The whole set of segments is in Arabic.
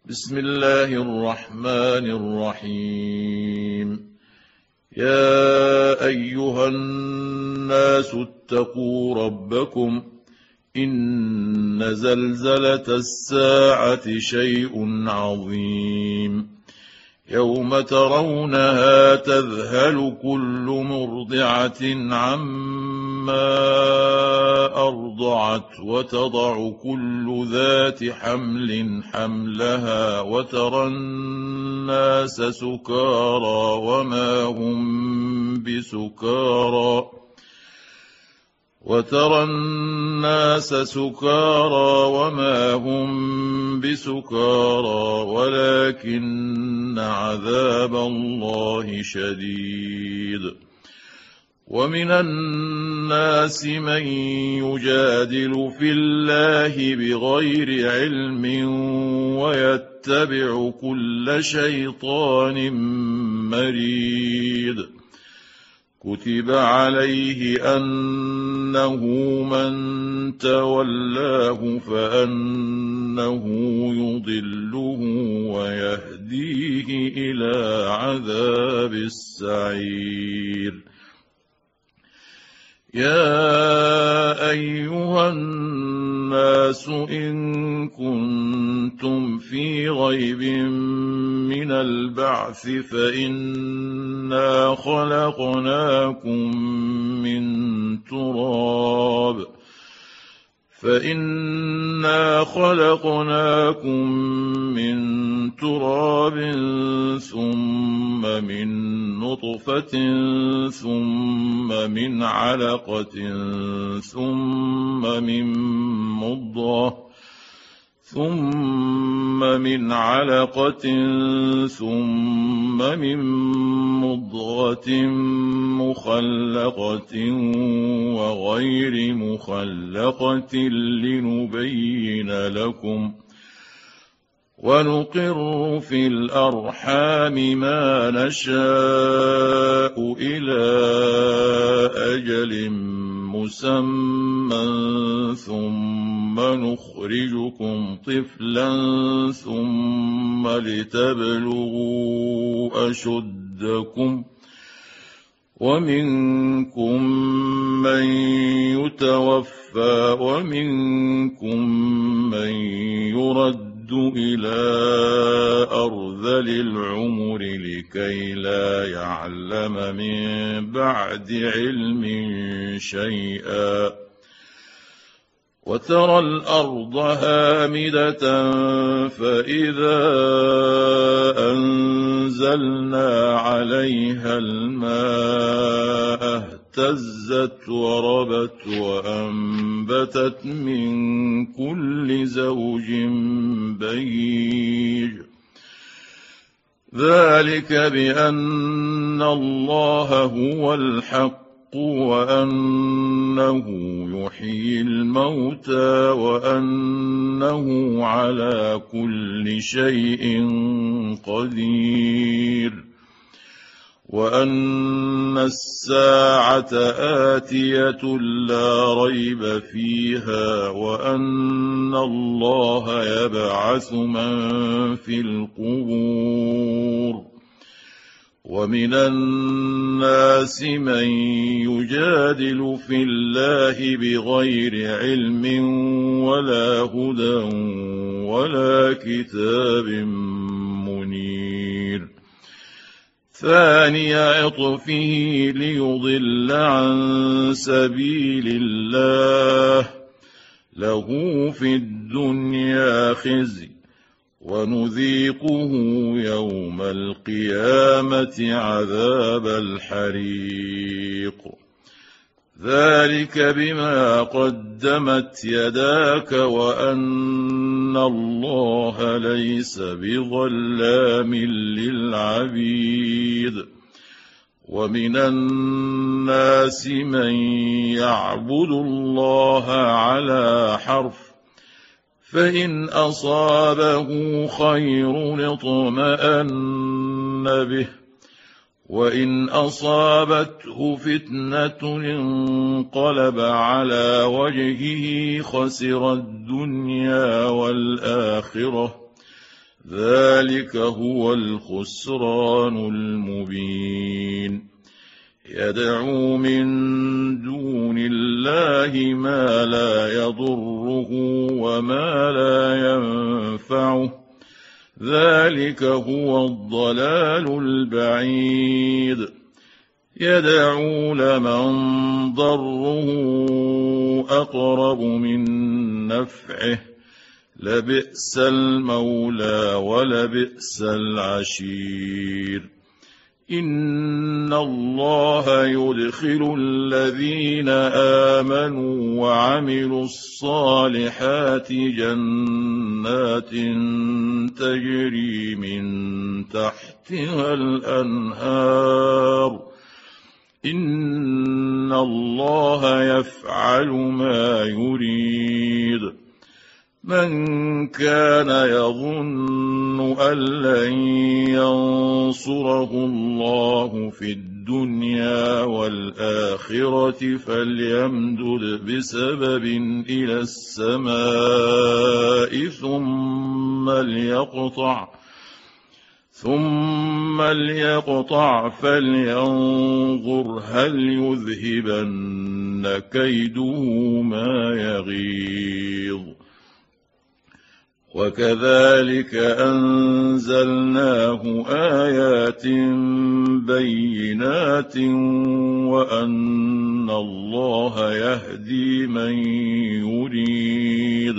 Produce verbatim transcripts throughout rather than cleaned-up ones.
بسم الله الرحمن الرحيم. يا أيها الناس اتقوا ربكم، إن زلزلة الساعة شيء عظيم، يوم ترونها تذهل كل مرضعة عما أرضعت وتضع كل ذات حمل حملها وترى الناس سكارى وما هم بسكارى وترى الناس سكارى وما هم بسكارى ولكن عذاب الله شديد. ومن الناس من يجادل في الله بغير علم ويتبع كل شيطان مريد. كتب عليه أنه من تولاه فأنه يضله ويهديه إلى عذاب السعير. يا أيها الناس إن كنتم في ريب من البعث فإنا خلقناكم من تراب فإنا خلقناكم من تراب ثم من نطفة ثم من علقة ثم من مضغة ثم من علقة ثم من مضغة مخلقة وغير مخلقة لنبين لكم، ونقر في الأرحام ما نشاء إلى أجل مسمى ثم نخرجكم طفلا ثم لتبلغوا أشدكم، ومنكم من يتوفى ومنكم من يرد إلى أرذل العمر لكي لا يعلم من بعد علم شيئا. وترى الأرض هامدة فإذا أنزلنا عليها الماء اهتزت وربت وأنبتت من كل زوج بهيج. ذلك بأن الله هو الحق وأنه يحيي الموتى وأنه على كل شيء قدير، وأن الساعة آتية لا ريب فيها، وأن الله يبعث من في القبور. ومن الناس من يجادل في الله بغير علم ولا هدى ولا كتاب منير. ثاني عطفه ليضل عن سبيل الله، له في الدنيا خزي ونذيقه يوم القيامة عذاب الحريق. ذلك بما قدمت يداك وأن الله ليس بظلام للعبيد. ومن الناس من يعبد الله على حرف، فإن أصابه خير اطمأن به، وإن أصابته فتنة انقلب على وجهه خسر الدنيا والآخرة، ذلك هو الخسران المبين. يدعو من دون الله ما لا يضره وما لا ينفعه، ذلك هو الضلال البعيد. يدعو لمن ضره أقرب من نفعه، لبئس المولى ولبئس العشير. إن الله يدخل الذين آمنوا وعملوا الصالحات جنات تجري من تحتها الأنهار، إن الله يفعل ما يريد. من كان يظن أن لن ينصره الله في الدنيا والآخرة فليمدد بسبب إلى السماء ثم ليقطع ثم ليقطع فلينظر هل يذهبن كيده ما يغيظ. وكذلك أنزلناه آيات بينات وأن الله يهدي من يريد.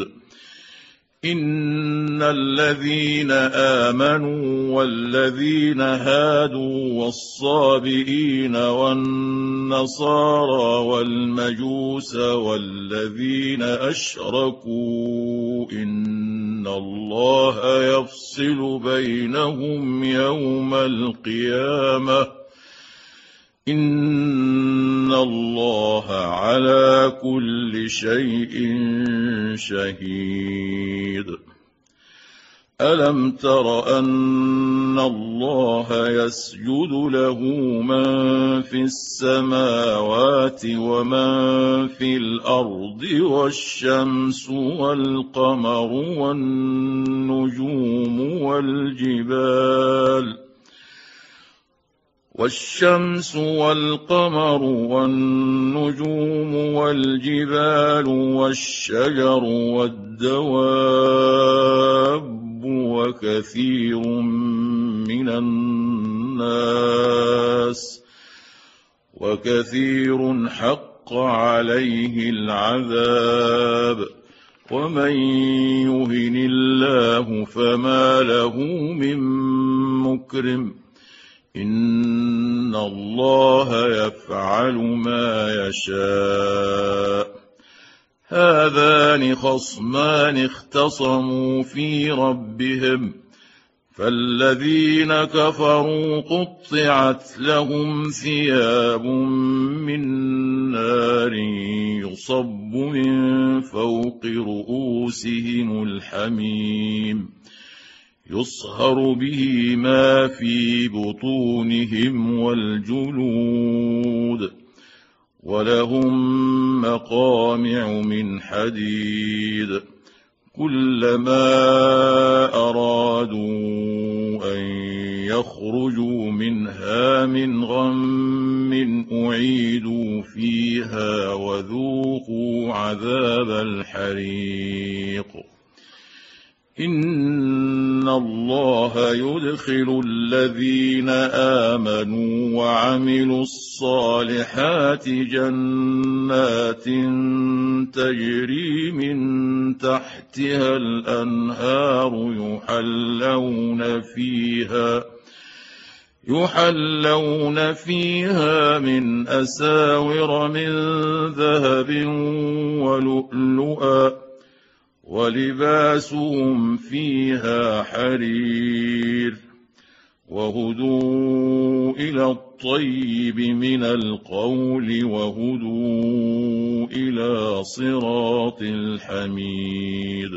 إن الذين آمنوا والذين هادوا والصابئين والنصارى والمجوس والذين أشركوا إن الله يفصل بينهم يوم القيامة، إن الله على كل شيء شهيد. ألم تر أن الله يسجد له من في السماوات ومن في الأرض والشمس والقمر والنجوم والجبال والشمس والقمر والنجوم والجبال والشجر والدواب وكثير من الناس وكثير حق عليه العذاب ومن يهن الله فما له من مكرم إن الله يفعل ما يشاء. هذان خصمان اختصموا في ربهم فالذين كفروا قطعت لهم ثياب من نار يصب من فوق رؤوسهم الحميم يصهر به ما في بطونهم والجلود ولهم مقامع من حديد كلما أرادوا أن يخرجوا منها من غم أعيدوا فيها وذوقوا عذاب الحريق. إن الله يدخل الذين آمنوا وعملوا الصالحات جنات تجري من تحتها الأنهار يحلون فيها يحلون فيها من أساور من ذهب ولؤلؤا ولباسهم فيها حرير وهدوا إلى الطيب من القول وهدوا إلى صراط الحميد.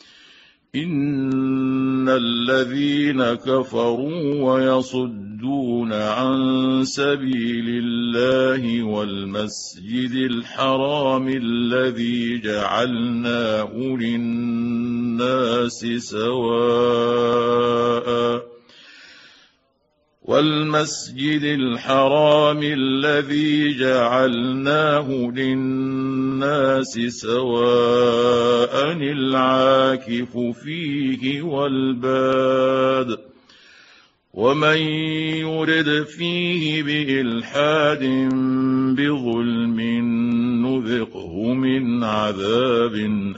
إن الذين كفروا ويصدون عن سبيل الله والمسجد الحرام الذي جعلناه للناس سواء والمسجد الحرام الذي جعلناه للناس سواء العاكف فيه والباد ومن يرد فيه بإلحاد بظلم نذقه من عذاب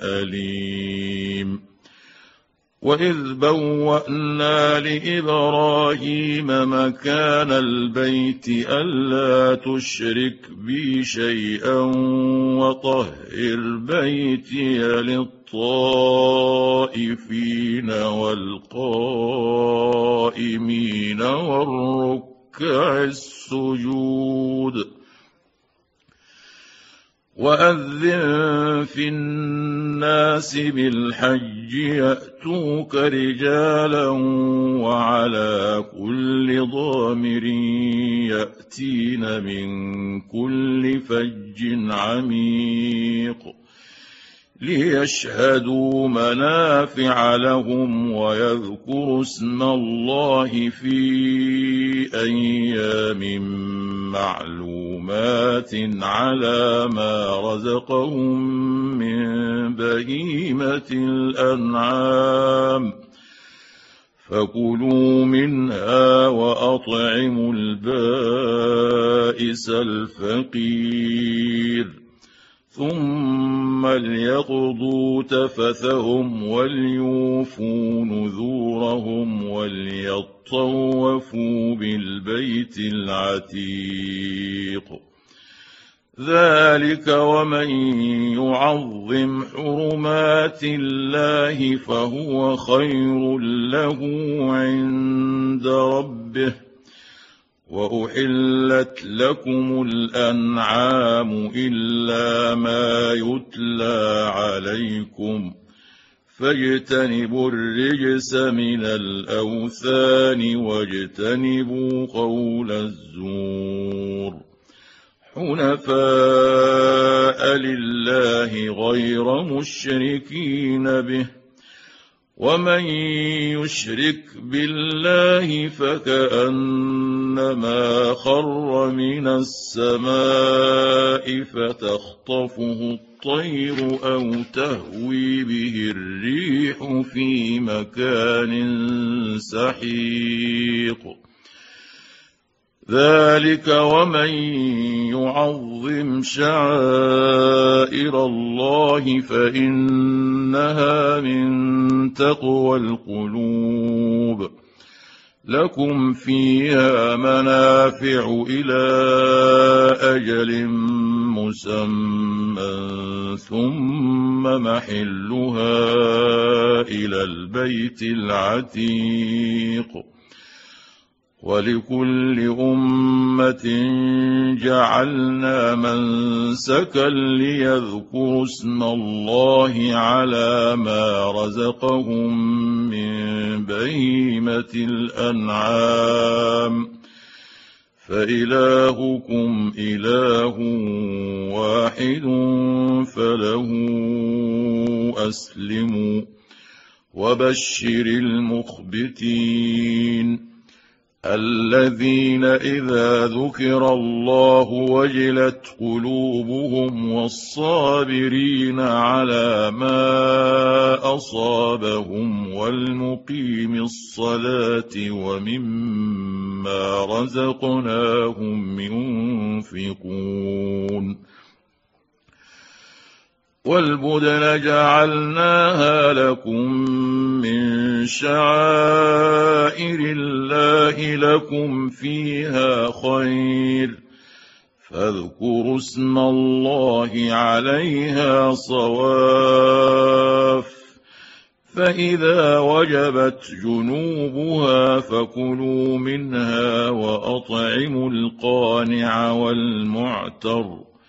أليم وإذ بوأنا لإبراهيم مكان البيت ألا تشرك بي شيئا وطهر بيتي للطائفين والقائمين والركع السجود وأذن في الناس بالحج يأتوك رجالا وعلى كل ضامر يأتين من كل فج عميق ليشهدوا منافع لهم ويذكروا اسم الله في أيام معلومات على ما رزقهم من بهيمة الأنعام فكلوا منها وأطعموا البائس الفقير ثم ليقضوا تفثهم وليوفوا نذورهم وليطوفوا بالبيت العتيق ذلك ومن يعظم حرمات الله فهو خير له عند ربه وأحلت لكم الأنعام إلا ما يتلى عليكم فاجتنبوا الرجس من الأوثان واجتنبوا قول الزور حنفاء لله غير مشركين به ومن يشرك بالله فكأنما خر من السماء فتخطفه الطير أو تهوي به الريح في مكان سحيق ذلك ومن يعظم شعائر الله فإنها من تقوى القلوب لكم فيها منافع إلى أجل مسمى ثم محلها إلى البيت العتيق ولكل أمة جعلنا منسكا ليذكروا اسم الله على ما رزقهم من بهيمة الأنعام فإلهكم إله واحد فله أسلموا وبشر المخبتين الذين إذا ذكر الله وجلت قلوبهم والصابرين على ما أصابهم والمقيم الصلاة ومما رزقناهم ينفقون والبدن جعلناها لكم من شعائر الله لكم فيها خير فاذكروا اسم الله عليها صواف فإذا وجبت جنوبها فكلوا منها وأطعموا القانع والمعتر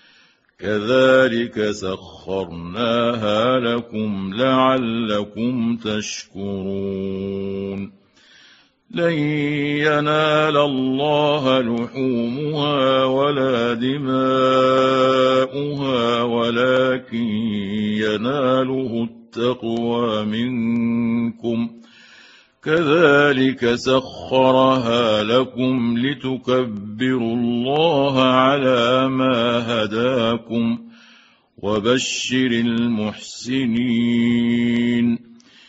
كذلك سخرناها لكم لعلكم تشكرون لن ينال الله لحومها ولا دماؤها ولكن يناله التقوى منكم كذلك سخرها لكم لتكبروا الله على ما هداكم وبشر المحسنين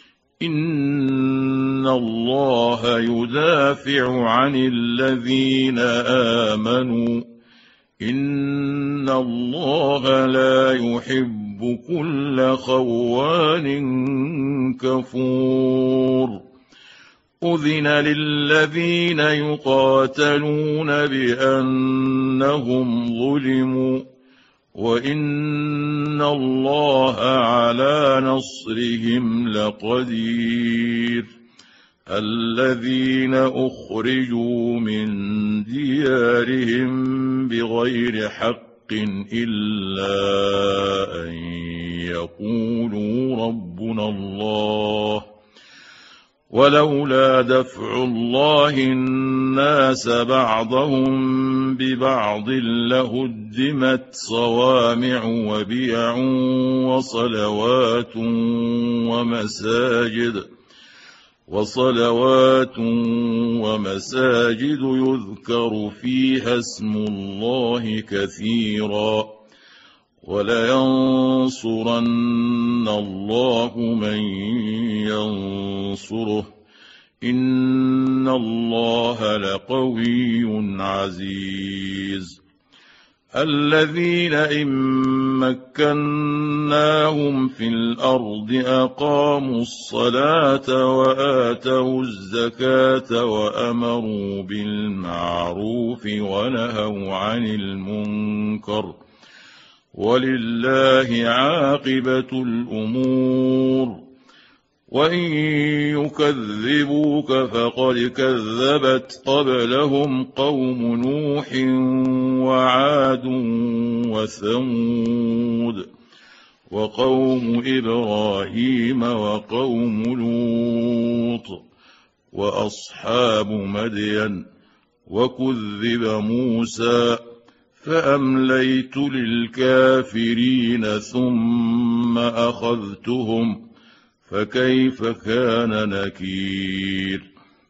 إن الله يدافع عن الذين آمنوا إن الله لا يحب كل خوان كفور أذن للذين يقاتلون بأنهم ظلموا وإن الله على نصرهم لقدير الذين أخرجوا من ديارهم بغير حق إلا أن يقولوا ربنا الله ولولا دفع الله الناس بعضهم ببعض لهدمت صوامع وبيع وصلوات ومساجد وصلوات ومساجد يذكر فيها اسم الله كثيرا ولينصرن الله من ينصره إن الله لقوي عزيز الذين إن مكناهم في الأرض أقاموا الصلاة وآتوا الزكاة وأمروا بالمعروف ونهوا عن المنكر ولله عاقبة الأمور وإن يكذبوك فقد كذبت قبلهم قوم نوح وعاد وثمود وقوم إبراهيم وقوم لوط وأصحاب مدين وكذب موسى فأمليت للكافرين ثم أخذتهم فكيف كان نكير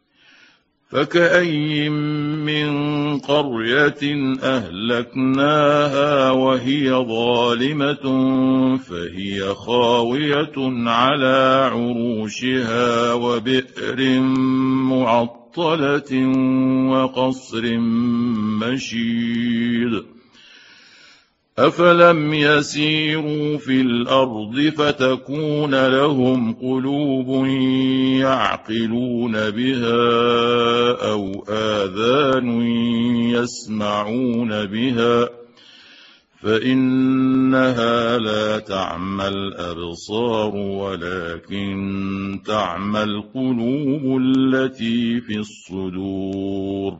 فكأي من قرية أهلكناها وهي ظالمة فهي خاوية على عروشها وبئر معطلة وقصر مشيد أفلم يسيروا في الأرض فتكون لهم قلوب يعقلون بها أو آذان يسمعون بها فإنها لا تعمى الأبصار ولكن تعمى القلوب التي في الصدور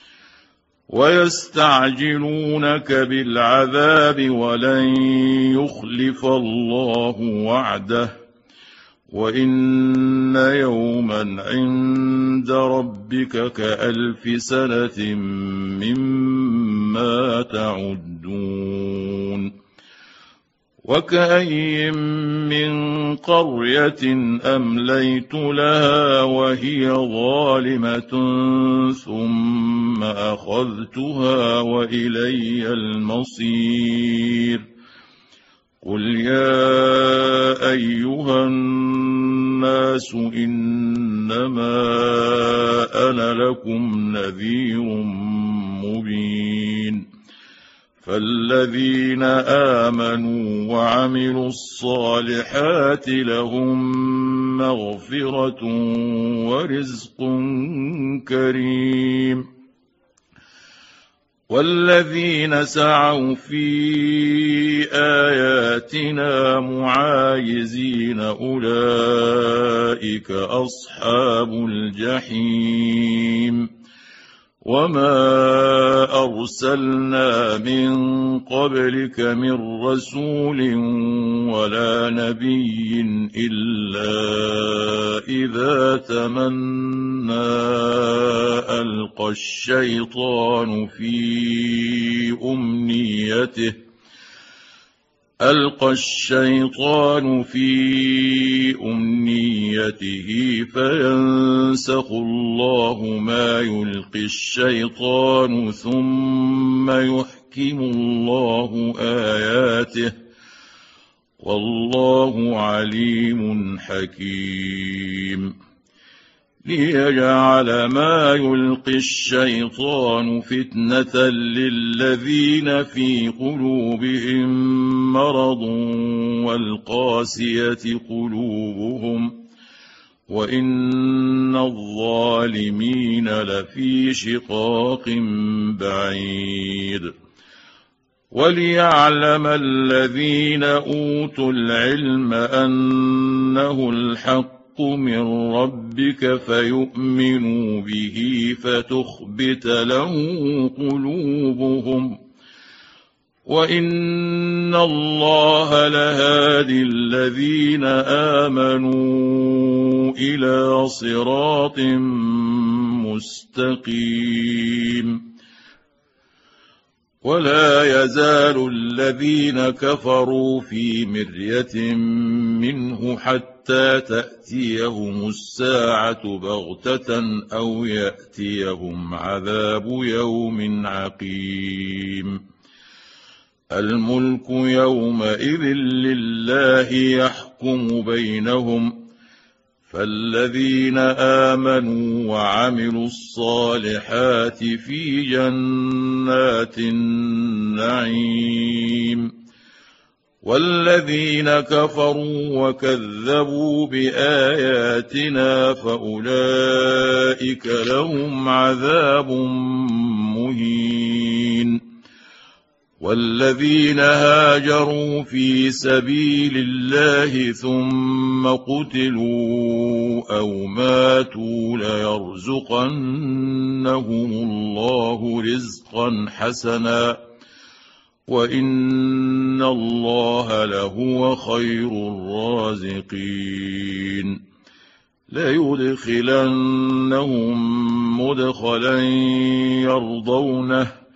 ويستعجلونك بالعذاب ولن يخلف الله وعده وإن يوما عند ربك كألف سنة مما تعدون وكأي من قرية أمليت لها وهي ظالمة ثم أخذتها وإلي المصير قل يا أيها الناس إنما أنا لكم نذير مبين فالذين آمنوا وعملوا الصالحات لهم مغفرة ورزق كريم والذين سعوا في آياتنا معاجزين أولئك أصحاب الجحيم وما أرسلنا من قبلك من رسول ولا نبي إلا إذا تمنى ألقى الشيطان في أمنيته ألقى الشيطان في أمنيته فينسخ الله ما يلقي الشيطان ثم يحكم الله آياته والله عليم حكيم ليجعل ما يلقي الشيطان فتنة للذين في قلوبهم مرض والقاسية قلوبهم وإن الظالمين لفي شقاق بعيد وليعلم الذين أوتوا العلم أنه الحق من ربك فيؤمنوا به فتخبت له قلوبهم وإن الله لهادي الذين آمنوا إلى صراط مستقيم ولا يزال الذين كفروا في مرية منه حتى تأتيهم الساعة بغتة أو يأتيهم عذاب يوم عقيم الملك يومئذ لله يحكم بينهم فالذين آمنوا وعملوا الصالحات في جنات النعيم والذين كفروا وكذبوا بآياتنا فأولئك لهم عذاب مهين والذين هاجروا في سبيل الله ثم قتلوا أو ماتوا ليرزقنهم الله رزقا حسنا وإن الله لهو خير الرازقين ليدخلنهم مدخلا يرضونه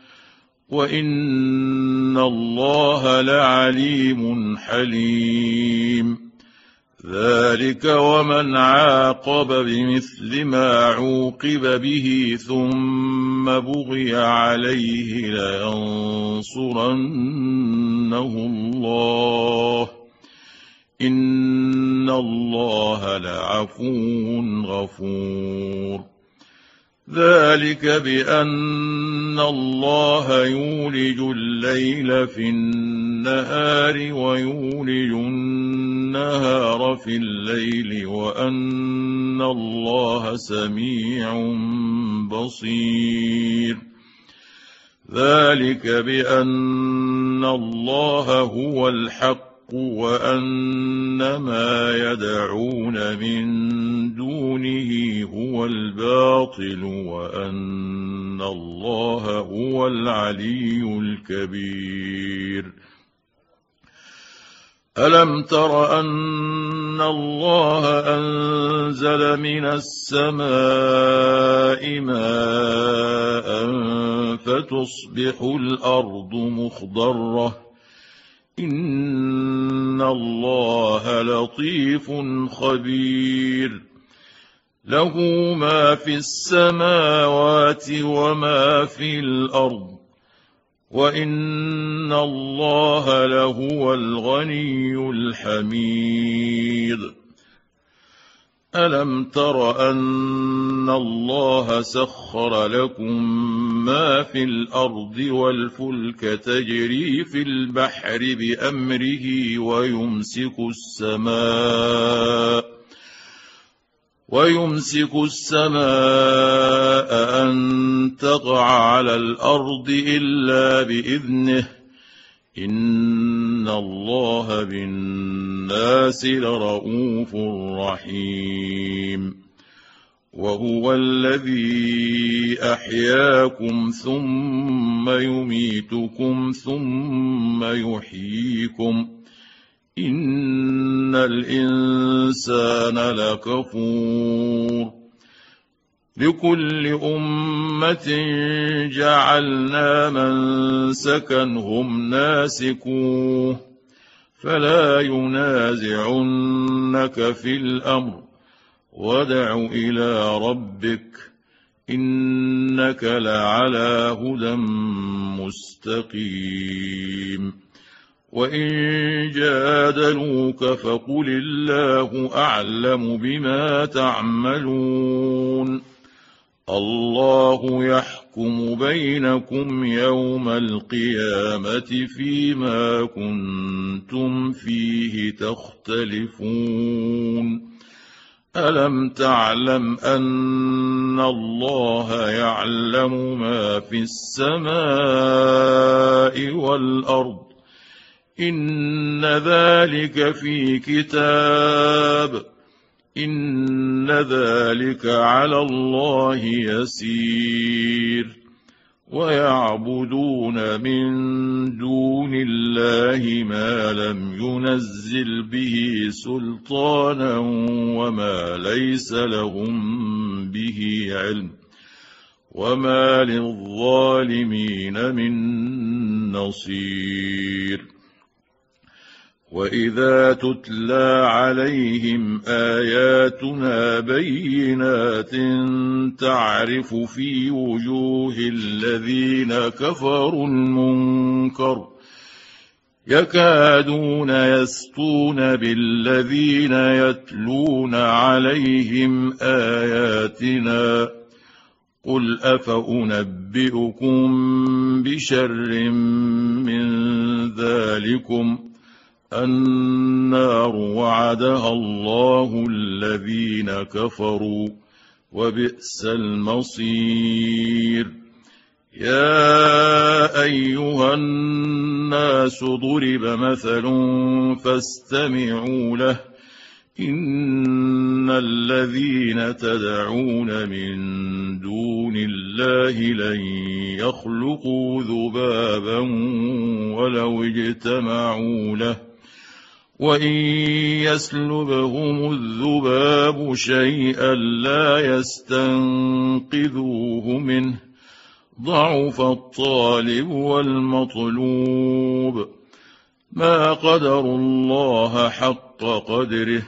وإن الله لعليم حليم ذلك ومن عاقب بمثل ما عوقب به ثم بغي عليه لينصرنه الله إن الله لعفو غفور ذلك بأن الله يولج الليل في النهار ويولج النهار في الليل وأن الله سميع بصير ذلك بأن الله هو الحق وأن ما يدعون من دونه هو الباطل وأن الله هو العلي الكبير ألم تر أن الله أنزل من السماء ماء فتصبح الأرض مخضرة إن الله لطيف خبير له ما في السماوات وما في الأرض وإن الله لهو الغني الحميد ألم تر أن الله سخر لكم ما في الأرض والفلك تجري في البحر بأمره ويمسك السماء ويمسك السماء أن تقع على الأرض إلا بإذنه إن الله بالناس لرءوف رحيم وهو الذي أحياكم ثم يميتكم ثم يحييكم إن الإنسان لكفور لكل أمة جعلنا منسكا هم ناسكوه فلا ينازعنك في الأمر، وادع إلى ربك إنك لعلى هدى مستقيم. وإن جادلوك فقل الله أعلم بما تعملون، الله يحكم بينكم يوم القيامة فيما كنتم فيه تختلفون. ألم تعلم أن الله يعلم ما في السماء والأرض؟ إن ذلك في كتاب، إن ذلك على الله يسير. ويعبدون من دون الله ما لم ينزل به سلطانا وما ليس لهم به علم، وما للظالمين من نصير. وإذا تتلى عليهم آياتنا بينات تعرف في وجوه الذين كفروا المنكر يكادون يسطون بالذين يتلون عليهم آياتنا. قل أفأنبئكم بشر من ذلكم النار وعدها الله الذين كفروا وبئس المصير. يا أيها الناس ضرب مثل فاستمعوا له، إن الذين تدعون من دون الله لن يخلقوا ذبابا ولو اجتمعوا له، وإن يسلبهم الذباب شيئا لا يستنقذوه منه، ضعف الطالب والمطلوب. ما قدروا الله حق قدره،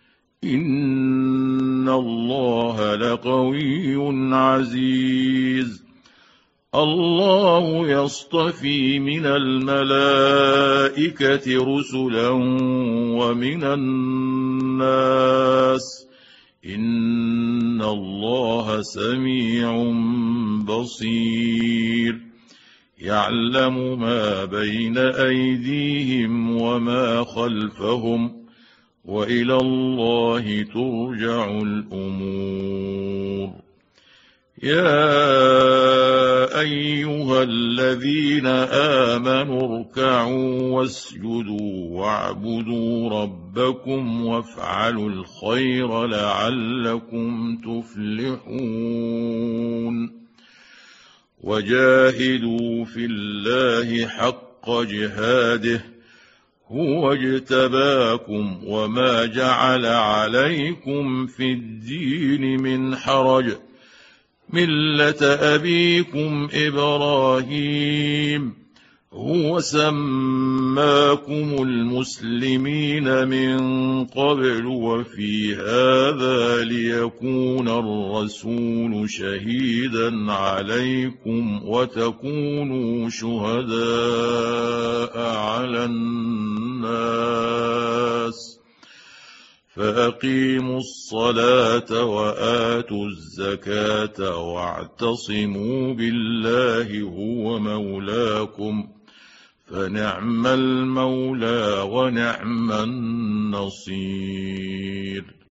إن الله لقوي عزيز. الله يصطفي من الملائكة رسلا ومن الناس، إن الله سميع بصير. يعلم ما بين أيديهم وما خلفهم، وإلى الله ترجع الأمور. يا أيها الذين آمنوا اركعوا واسجدوا واعبدوا ربكم وافعلوا الخير لعلكم تفلحون. وجاهدوا في الله حق جهاده، هو اجتباكم وما جعل عليكم في الدين من حرج، ملة أبيكم إبراهيم، هو سماكم المسلمين من قبل وفي هذا ليكون الرسول شهيدا عليكم وتكونوا شهداء على الناس. فأقيموا الصلاة وآتوا الزكاة واعتصموا بالله هو مولاكم، فنعم المولى ونعم النصير.